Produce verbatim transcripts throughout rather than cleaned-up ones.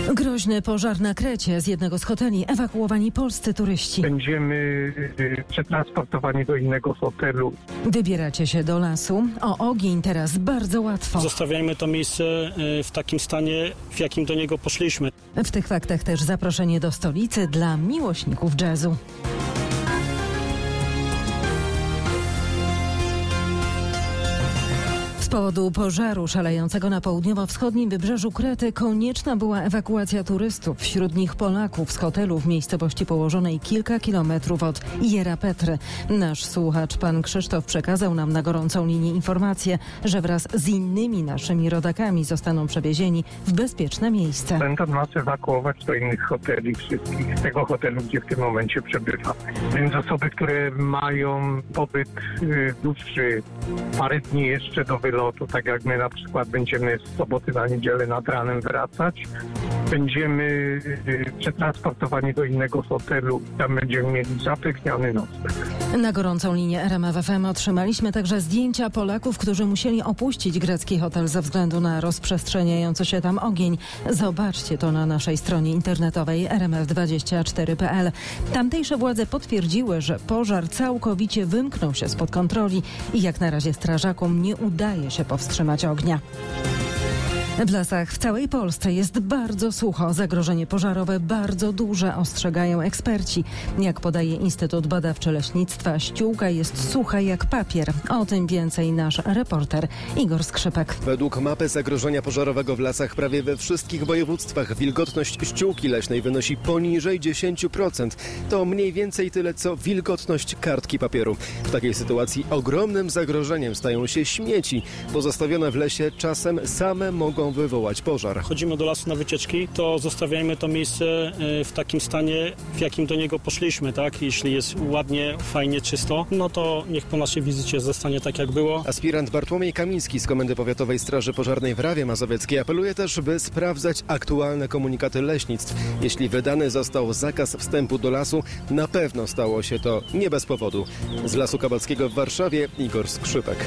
Groźny pożar na Krecie. Z jednego z hoteli ewakuowani polscy turyści. Będziemy y, przetransportowani do innego hotelu. Wybieracie się do lasu. O ogień teraz bardzo łatwo. Zostawiajmy to miejsce w takim stanie, w jakim do niego poszliśmy. W tych faktach też zaproszenie do stolicy dla miłośników jazzu. Z powodu pożaru szalejącego na południowo-wschodnim wybrzeżu Krety konieczna była ewakuacja turystów, wśród nich Polaków z hotelu w miejscowości położonej kilka kilometrów od Iera-Petry. Nasz słuchacz, pan Krzysztof, przekazał nam na gorącą linię informację, że wraz z innymi naszymi rodakami zostaną przewiezieni w bezpieczne miejsce. Będą nas ewakuować do innych hoteli, wszystkich z tego hotelu, gdzie w tym momencie przebywamy. Więc osoby, które mają pobyt y, dłuższy, parę dni jeszcze do wylotu, tak jak my na przykład będziemy z soboty na niedzielę nad ranem wracać, będziemy y, przetransportowani do innego hotelu, tam będziemy mieli zapewniony nocleg. Na gorącą linię R M F F M otrzymaliśmy także zdjęcia Polaków, którzy musieli opuścić grecki hotel ze względu na rozprzestrzeniający się tam ogień. Zobaczcie to na naszej stronie internetowej r m f dwadzieścia cztery kropka p l. Tamtejsze władze potwierdziły, że pożar całkowicie wymknął się spod kontroli i jak na razie strażakom nie udaje się powstrzymać ognia. W lasach w całej Polsce jest bardzo sucho. Zagrożenie pożarowe bardzo duże, ostrzegają eksperci. Jak podaje Instytut Badawczy Leśnictwa, ściółka jest sucha jak papier. O tym więcej nasz reporter Igor Skrzypek. Według mapy zagrożenia pożarowego w lasach prawie we wszystkich województwach wilgotność ściółki leśnej wynosi poniżej dziesięć procent. To mniej więcej tyle, co wilgotność kartki papieru. W takiej sytuacji ogromnym zagrożeniem stają się śmieci. Pozostawione w lesie czasem same mogą wywołać pożar. Chodzimy do lasu na wycieczki, to zostawiajmy to miejsce w takim stanie, w jakim do niego poszliśmy, tak? Jeśli jest ładnie, fajnie, czysto, no to niech po naszej wizycie zostanie tak, jak było. Aspirant Bartłomiej Kamiński z Komendy Powiatowej Straży Pożarnej w Rawie Mazowieckiej apeluje też, by sprawdzać aktualne komunikaty leśnictw. Jeśli wydany został zakaz wstępu do lasu, na pewno stało się to nie bez powodu. Z Lasu Kabalskiego w Warszawie Igor Skrzypek.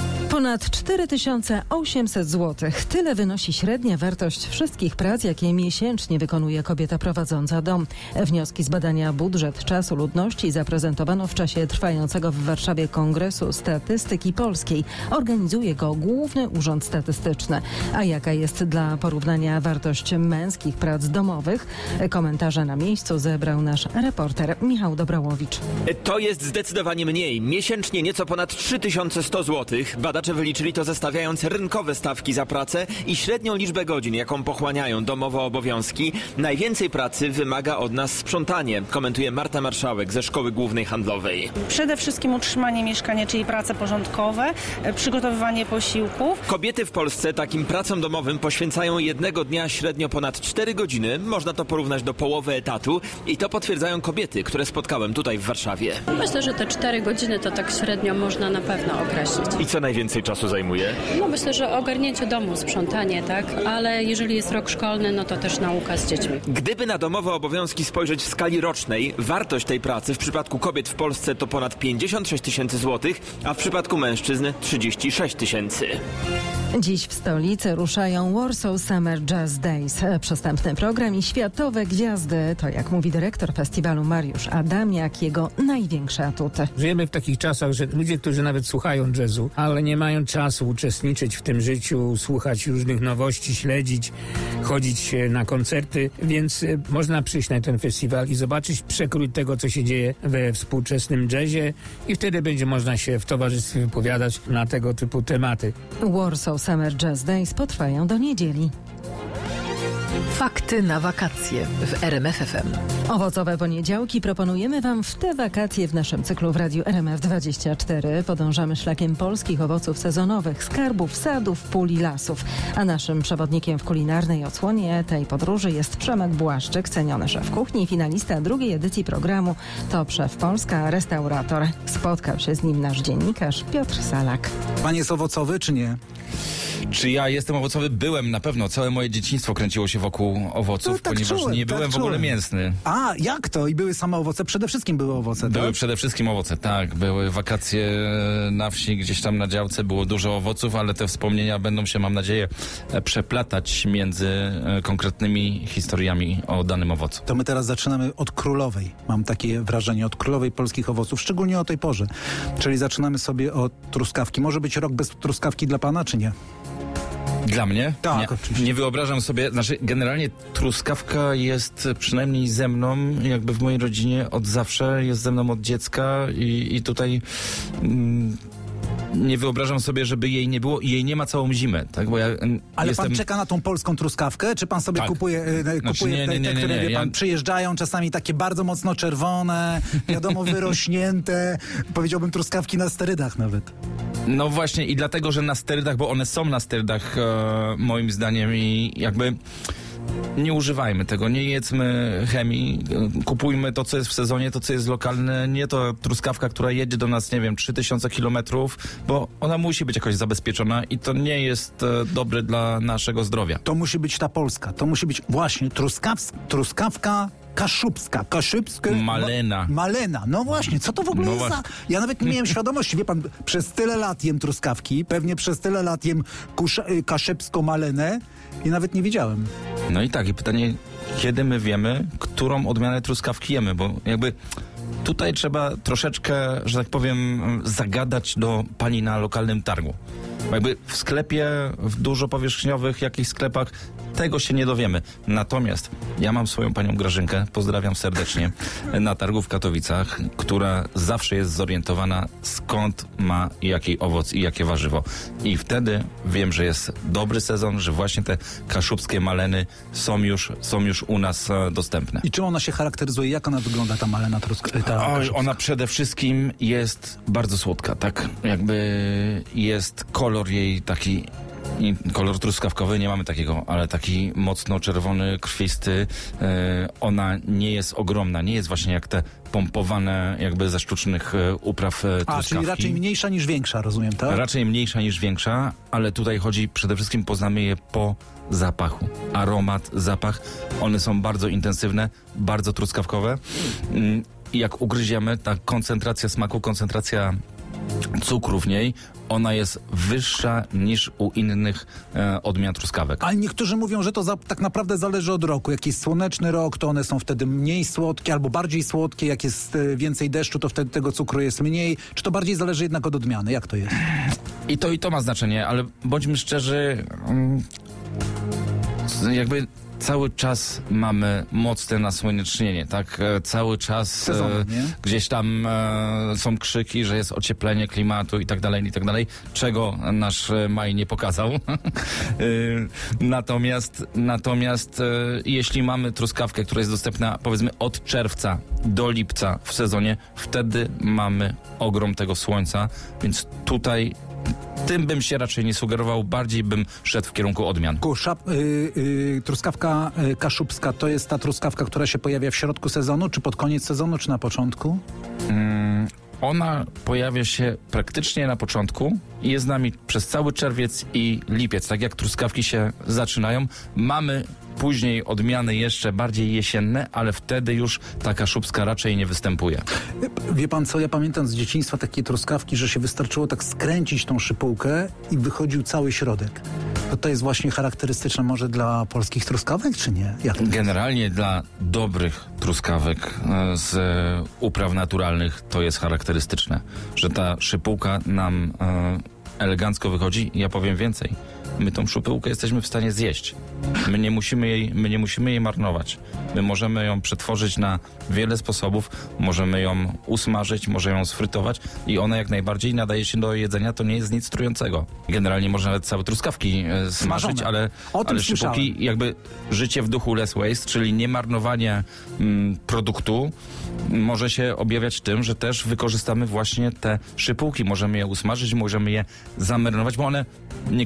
Ponad cztery tysiące osiemset złotych. Tyle wynosi średnia wartość wszystkich prac, jakie miesięcznie wykonuje kobieta prowadząca dom. Wnioski z badania Budżet Czasu Ludności zaprezentowano w czasie trwającego w Warszawie Kongresu Statystyki Polskiej. Organizuje go Główny Urząd Statystyczny. A jaka jest dla porównania wartość męskich prac domowych? Komentarze na miejscu zebrał nasz reporter Michał Dobrołowicz. To jest zdecydowanie mniej. Miesięcznie nieco ponad trzy tysiące sto złotych. Badacze wyliczyli to, zestawiając rynkowe stawki za pracę i średnią liczbę godzin, jaką pochłaniają domowe obowiązki. Najwięcej pracy wymaga od nas sprzątanie, komentuje Marta Marszałek ze Szkoły Głównej Handlowej. Przede wszystkim utrzymanie mieszkania, czyli prace porządkowe, przygotowywanie posiłków. Kobiety w Polsce takim pracom domowym poświęcają jednego dnia średnio ponad cztery godziny. Można to porównać do połowy etatu i to potwierdzają kobiety, które spotkałem tutaj w Warszawie. Myślę, że te cztery godziny to tak średnio można na pewno określić. I co najwięcej czasu zajmuje? No myślę, że ogarnięcie domu, sprzątanie, tak? Ale jeżeli jest rok szkolny, no to też nauka z dziećmi. Gdyby na domowe obowiązki spojrzeć w skali rocznej, wartość tej pracy w przypadku kobiet w Polsce to ponad pięćdziesiąt sześć tysięcy złotych, a w przypadku mężczyzn trzydzieści sześć tysięcy. Dziś w stolicy ruszają Warsaw Summer Jazz Days. Przystępny program i światowe gwiazdy. To, jak mówi dyrektor festiwalu Mariusz Adamiak, jego największe atuty. Żyjemy w takich czasach, że ludzie, którzy nawet słuchają jazzu, ale nie mają czasu uczestniczyć w tym życiu, słuchać różnych nowości, śledzić, chodzić na koncerty, więc można przyjść na ten festiwal i zobaczyć przekrój tego, co się dzieje we współczesnym jazzie i wtedy będzie można się w towarzystwie wypowiadać na tego typu tematy. Warsaw Summer Jazz Days potrwają do niedzieli. Fakty na wakacje w R M F F M. Owocowe poniedziałki proponujemy Wam w te wakacje w naszym cyklu w Radiu R M F dwadzieścia cztery. Podążamy szlakiem polskich owoców sezonowych, skarbów, sadów, pól i lasów. A naszym przewodnikiem w kulinarnej odsłonie tej podróży jest Przemek Błaszczyk, ceniony szef kuchni, finalista drugiej edycji programu Top Szef Polska, restaurator. Spotkał się z nim nasz dziennikarz Piotr Salak. Pan jest owocowy czy nie? Czy ja jestem owocowy? Byłem na pewno. Całe moje dzieciństwo kręciło się wokół owoców, No, tak ponieważ czułem, nie tak byłem w ogóle czułem. mięsny. A, jak to? I były same owoce? Przede wszystkim były owoce, Były tak? przede wszystkim owoce, tak. Były wakacje na wsi, gdzieś tam na działce, było dużo owoców, ale te wspomnienia będą się, mam nadzieję, przeplatać między e, konkretnymi historiami o danym owocu. To my teraz zaczynamy od królowej. Mam takie wrażenie, od królowej polskich owoców, szczególnie o tej porze. Czyli zaczynamy sobie od truskawki. Może być rok bez truskawki dla pana, czy nie? Dla mnie? Tak, nie, oczywiście. nie wyobrażam sobie, znaczy generalnie truskawka jest przynajmniej ze mną, jakby w mojej rodzinie od zawsze, jest ze mną od dziecka i, i tutaj mm, nie wyobrażam sobie, żeby jej nie było i jej nie ma całą zimę, tak? Bo ja mm, Ale jestem... pan czeka na tą polską truskawkę, czy pan sobie Tak. kupuje, e, Znaczy, kupuje nie, te, nie, nie, te, nie, które nie, wie pan, ja- przyjeżdżają czasami takie bardzo mocno czerwone, wiadomo, wyrośnięte, powiedziałbym truskawki na sterydach nawet. No właśnie i dlatego, że na sterydach, bo one są na sterydach e, moim zdaniem i jakby nie używajmy tego, nie jedzmy chemii, e, kupujmy to, co jest w sezonie, to, co jest lokalne, nie to truskawka, która jedzie do nas, nie wiem, trzy tysiące kilometrów, bo ona musi być jakoś zabezpieczona i to nie jest e, dobre dla naszego zdrowia. To musi być ta polska, to musi być właśnie truskaws, truskawka kaszubska, kaszubska... Malena. Ma, malena, no właśnie, co to w ogóle No jest za... właśnie. Ja nawet nie miałem świadomości, wie pan, przez tyle lat jem truskawki, pewnie przez tyle lat jem kusza- y, kaszubską malenę i nawet nie wiedziałem. No i tak, i pytanie, kiedy my wiemy, którą odmianę truskawki jemy, bo jakby tutaj trzeba troszeczkę, że tak powiem, zagadać do pani na lokalnym targu. Bo jakby w sklepie, w dużo powierzchniowych jakichś sklepach tego się nie dowiemy. Natomiast ja mam swoją panią Grażynkę, pozdrawiam serdecznie, na targu w Katowicach, która zawsze jest zorientowana, skąd ma jaki owoc i jakie warzywo. I wtedy wiem, że jest dobry sezon, że właśnie te kaszubskie maleny są już, są już u nas e, dostępne. I czym ona się charakteryzuje? Jak ona wygląda, ta malena truskawka? Ta Oj, kaszubska? ona przede wszystkim jest bardzo słodka, tak? Jakby jest kolor jej taki, i kolor truskawkowy, nie mamy takiego, ale taki mocno czerwony, krwisty. E, ona nie jest ogromna, nie jest właśnie jak te pompowane jakby ze sztucznych e, upraw e, A, truskawki. czyli raczej mniejsza niż większa, rozumiem, tak? Raczej mniejsza niż większa, ale tutaj chodzi przede wszystkim, poznamy je po zapachu. Aromat, zapach, one są bardzo intensywne, bardzo truskawkowe. Mm, I jak ugryziemy, ta koncentracja smaku, koncentracja cukru w niej, ona jest wyższa niż u innych e, odmian truskawek. Ale niektórzy mówią, że to za, tak naprawdę zależy od roku. Jak jest słoneczny rok, to one są wtedy mniej słodkie albo bardziej słodkie. Jak jest e, więcej deszczu, to wtedy tego cukru jest mniej. Czy to bardziej zależy jednak od odmiany? Jak to jest? I to i to ma znaczenie, ale bądźmy szczerzy, mm, jakby cały czas mamy mocne nasłonecznienie, tak? E, Cały czas Sezon, e, nie? gdzieś tam e, są krzyki, że jest ocieplenie klimatu i tak dalej, i tak dalej, czego nasz e, maj nie pokazał. e, natomiast natomiast e, jeśli mamy truskawkę, która jest dostępna powiedzmy od czerwca do lipca w sezonie, wtedy mamy ogrom tego słońca, więc tutaj tym bym się raczej nie sugerował, bardziej bym szedł w kierunku odmian. Kuszap, y, y, truskawka y, kaszubska to jest ta truskawka, która się pojawia w środku sezonu, czy pod koniec sezonu, czy na początku? Mm, ona pojawia się praktycznie na początku i jest z nami przez cały czerwiec i lipiec. Tak jak truskawki się zaczynają, mamy później odmiany jeszcze bardziej jesienne, ale wtedy już ta kaszubska raczej nie występuje. Wie pan co, ja pamiętam z dzieciństwa takie truskawki, że się wystarczyło tak skręcić tą szypułkę i wychodził cały środek. To to jest właśnie charakterystyczne może dla polskich truskawek, czy nie? Jak to jest? Generalnie dla dobrych truskawek e, z e, upraw naturalnych to jest charakterystyczne, że ta szypułka nam e, elegancko wychodzi. Ja powiem więcej. My tą szypułkę jesteśmy w stanie zjeść. My nie musimy jej, my nie musimy jej marnować. My możemy ją przetworzyć na wiele sposobów. Możemy ją usmażyć, możemy ją sfrytować i ona jak najbardziej nadaje się do jedzenia. To nie jest nic trującego. Generalnie można nawet całe truskawki e, smażyć, Smażone. ale, O tym ale szypułki słyszałem. jakby życie w duchu less waste, czyli nie marnowanie mm, produktu, może się objawiać tym, że też wykorzystamy właśnie te szypułki. Możemy je usmażyć, możemy je zamerynować, bo one niektóre są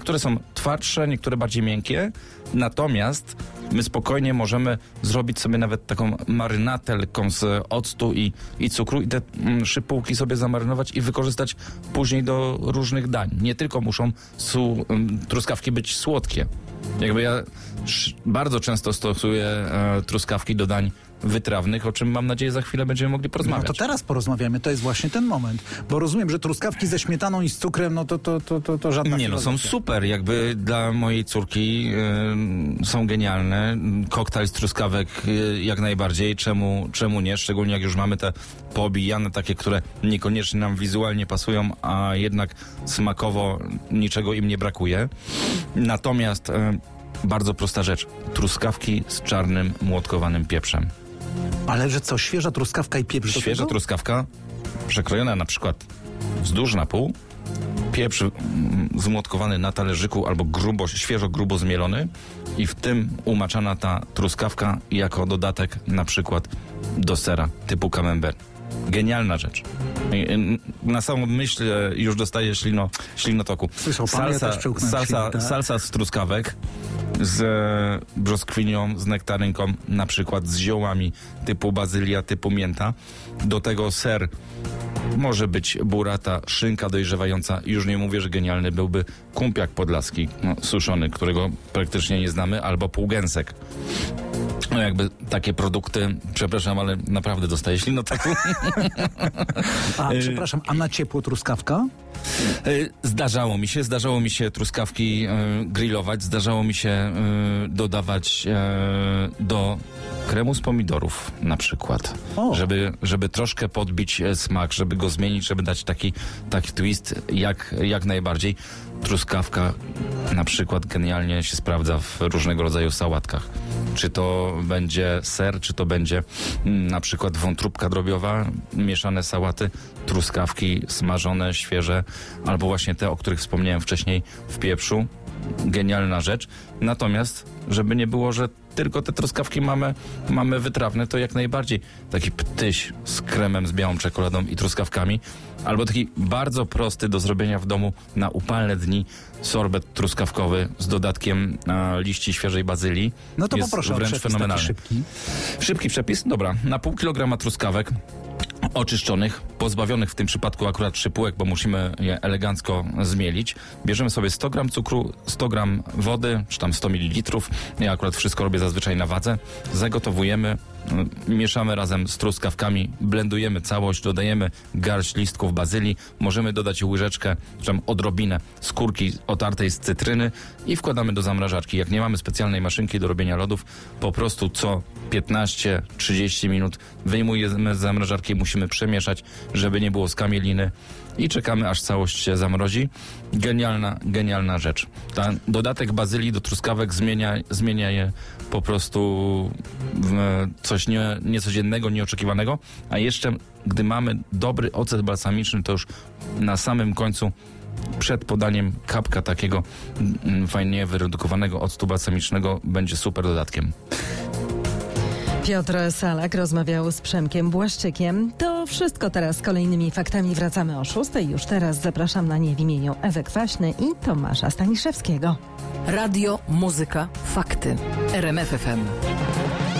twardsze, niektóre bardziej miękkie. Natomiast my spokojnie możemy zrobić sobie nawet taką marynatę lekką z octu i, i cukru i te mm, szypułki sobie zamarynować i wykorzystać później do różnych dań. Nie tylko muszą su, mm, truskawki być słodkie. Jakby ja sz, bardzo często stosuję e, truskawki do dań wytrawnych, o czym mam nadzieję za chwilę będziemy mogli porozmawiać. No to teraz porozmawiamy, to jest właśnie ten moment, bo rozumiem, że truskawki ze śmietaną i z cukrem, no to, to, to, to, to żadna Nie, no są super, jakby dla mojej córki y, są genialne. Koktajl z truskawek y, jak najbardziej, czemu, czemu nie, szczególnie jak już mamy te poobijane takie, które niekoniecznie nam wizualnie pasują, a jednak smakowo niczego im nie brakuje. Natomiast y, bardzo prosta rzecz, truskawki z czarnym młotkowanym pieprzem. Ale że co, świeża truskawka i pieprz? Świeża truskawka, przekrojona na przykład wzdłuż na pół, pieprz zmłotkowany na talerzyku albo grubo, świeżo grubo zmielony i w tym umaczana ta truskawka jako dodatek na przykład do sera typu camembert. Genialna rzecz. Na samą myśl już dostaję ślino, ślinotoku. Słyszał pan, salsa, ja też salsa, ślinę, tak? salsa z truskawek, z brzoskwinią, z nektarynką, na przykład z ziołami typu bazylia, typu mięta. Do tego ser, może być burrata, szynka dojrzewająca. Już nie mówię, że genialny byłby kumpiak podlaski, no, suszony, którego praktycznie nie znamy, albo półgęsek. No jakby takie produkty, przepraszam, ale naprawdę dostaję ślinotaku. A, przepraszam, a na ciepło truskawka? Zdarzało mi się, zdarzało mi się truskawki y, grillować, zdarzało mi się y, dodawać y, do kremu z pomidorów na przykład, żeby, żeby troszkę podbić smak, żeby go zmienić, żeby dać taki, taki twist jak, jak najbardziej. Truskawka na przykład genialnie się sprawdza w różnego rodzaju sałatkach. Czy to będzie ser, czy to będzie mm, na przykład wątróbka drobiowa, mieszane sałaty, truskawki smażone, świeże, albo właśnie te, o których wspomniałem wcześniej, w pieprzu. Genialna rzecz. Natomiast, żeby nie było, że tylko te truskawki mamy, mamy wytrawne, to jak najbardziej taki ptyś z kremem, z białą czekoladą i truskawkami, albo taki bardzo prosty do zrobienia w domu na upalne dni sorbet truskawkowy z dodatkiem e, liści świeżej bazylii. No to jest poproszę wręcz o przepis fenomenalny. taki szybki. Szybki przepis? Dobra. Na pół kilograma truskawek oczyszczonych, pozbawionych w tym przypadku akurat szypułek, bo musimy je elegancko zmielić. Bierzemy sobie sto gram cukru, sto gram wody, czy tam sto mililitrów. Ja akurat wszystko robię zazwyczaj na wadze. Zagotowujemy, mieszamy razem z truskawkami, blendujemy całość, dodajemy garść listków bazylii, możemy dodać łyżeczkę, czy tam odrobinę skórki otartej z cytryny i wkładamy do zamrażarki. Jak nie mamy specjalnej maszynki do robienia lodów, po prostu co piętnaście trzydzieści minut wyjmujemy z zamrażarki, musimy przemieszać, żeby nie było skamieliny i czekamy, aż całość się zamrozi. Genialna, genialna rzecz. Ten dodatek bazylii do truskawek zmienia, zmienia je po prostu w coś nie, niecodziennego, nieoczekiwanego, a jeszcze gdy mamy dobry ocet balsamiczny, to już na samym końcu przed podaniem kapka takiego mm, fajnie wyredukowanego octu balsamicznego będzie super dodatkiem. Piotr Salak rozmawiał z Przemkiem Błaszczykiem. To wszystko teraz z kolejnymi faktami. Wracamy o szóstej. Już teraz zapraszam na nie w imieniu Ewy Kwaśny i Tomasza Staniszewskiego. Radio, muzyka, fakty. R M F F M.